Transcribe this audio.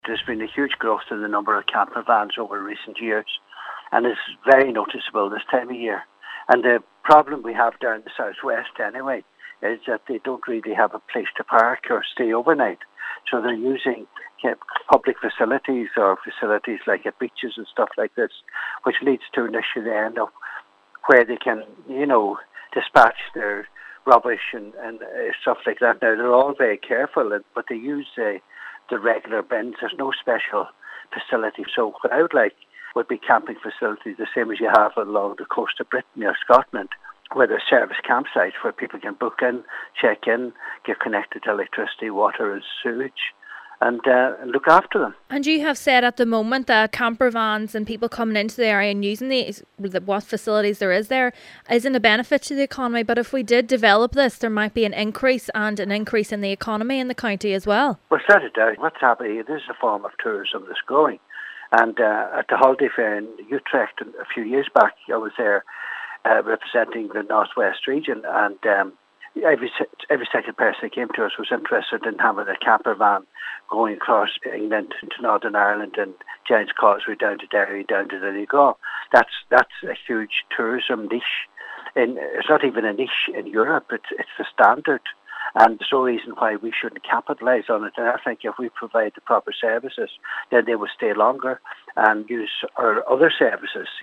There's been a huge growth in the number of camper vans over recent years, and it's very noticeable this time of year. And the problem we have down the southwest anyway is that they don't really have a place to park or stay overnight. So they're using public facilities or facilities like at beaches and stuff like this, which leads to an issue they end up where they can, dispatch their rubbish and stuff like that. Now, they're all very careful, but they use the regular bins. There's no special facility. So what I would like would be camping facilities, the same as you have along the coast of Britain or Scotland, where there's service campsites where people can book in, check in, get connected to electricity, water and sewage, and look after them. And you have said at the moment that camper vans and people coming into the area and using what facilities there isn't a benefit to the economy. But if we did develop this, there might be an increase in the economy in the county as well. Well, without a doubt, what's happening, this is a form of tourism that's growing. And at the holiday fair in Utrecht a few years back, I was there representing the Northwest region, and every second person that came to us was interested in having a camper van going across England into Northern Ireland and Giant's Causeway down to Derry, down to Donegal. That's a huge tourism niche. It's not even a niche in Europe. It's the standard. And there's no reason why we shouldn't capitalise on it. And I think if we provide the proper services, then they will stay longer and use our other services.